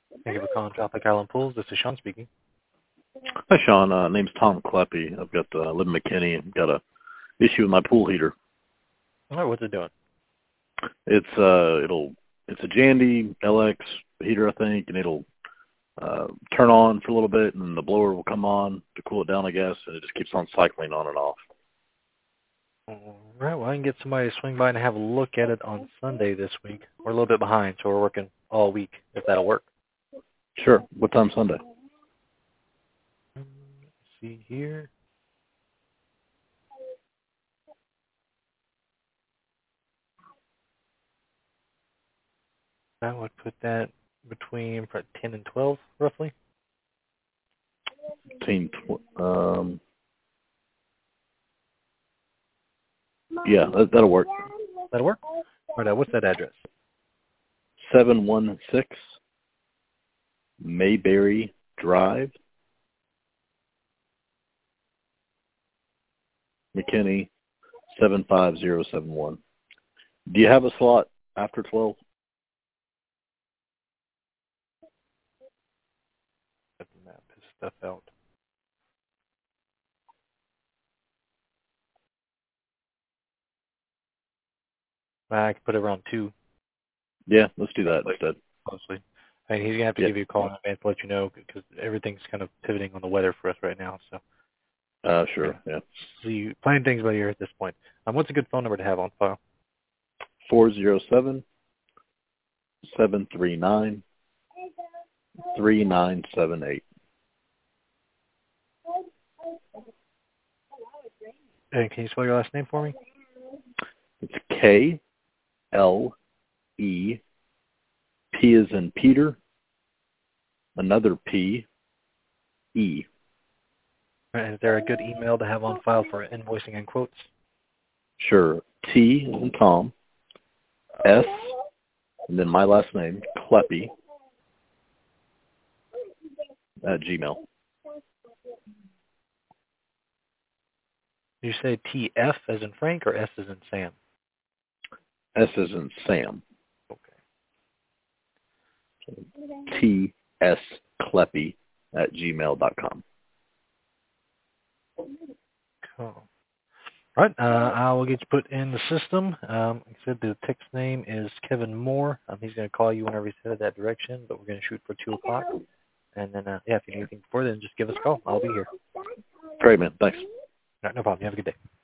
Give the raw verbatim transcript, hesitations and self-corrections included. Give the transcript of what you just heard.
Thank you for calling Tropic Island Pools. This is Sean speaking. Hi, Sean. Uh, name's Tom Kleppy. I've got uh, live in McKinney. I've got a issue with my pool heater. All right, what's it doing? It's uh, it'll it's a Jandy L X heater, I think, and it'll uh, turn on for a little bit, and the blower will come on to cool it down, I guess, and it just keeps on cycling on and off. All right, well, I can get somebody to swing by and have a look at it on Sunday this week. We're a little bit behind, so we're working all week, if that'll work. Sure. What time Sunday? Let's see here. I would put that between ten and twelve, roughly. Team. Tw- um. Yeah, that, that'll work. That'll work? All right, uh, what's that address? seven one six Mayberry Drive, McKinney, seven five zero seven one. Do you have a slot after twelve? Map his stuff out. I could put it around two. Yeah, let's do that instead. Mostly. I mean, he's going to have to Yeah. give you a call in advance to let you know because everything's kind of pivoting on the weather for us right now. So, Uh, sure, yeah. see, playing things by ear at this point. Um, what's a good phone number to have on file? four zero seven, seven three nine, three nine seven eight. And can you spell your last name for me? It's K L E, P as in Peter, another P, E. All right, is there a good email to have on file for invoicing and quotes? Sure. T as in Tom, S, and then my last name, Kleppy, at Gmail. Did you say T F as in Frank or S as in Sam? S as in Sam. Okay. T S Kleppy at gmail dot com. Cool. All right, uh, I will get you put in the system. Um, like I said, the text name is Kevin Moore. Um, he's going to call you whenever he's headed that direction, but we're going to shoot for two o'clock. And then, uh, yeah, if you need anything before then, just give us a call. I'll be here. Great, man. Thanks. All right, no problem. You have a good day.